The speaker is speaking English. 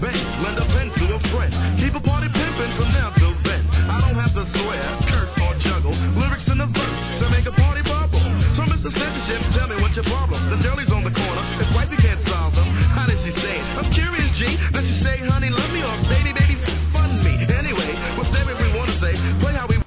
bang, lend a pen to a friend. Keep a party pimpin' from now till then. I don't have to swear, curse, or juggle lyrics in the verse to make a party bubble. So Mr. Censorship, tell me what's your problem. The Shirley's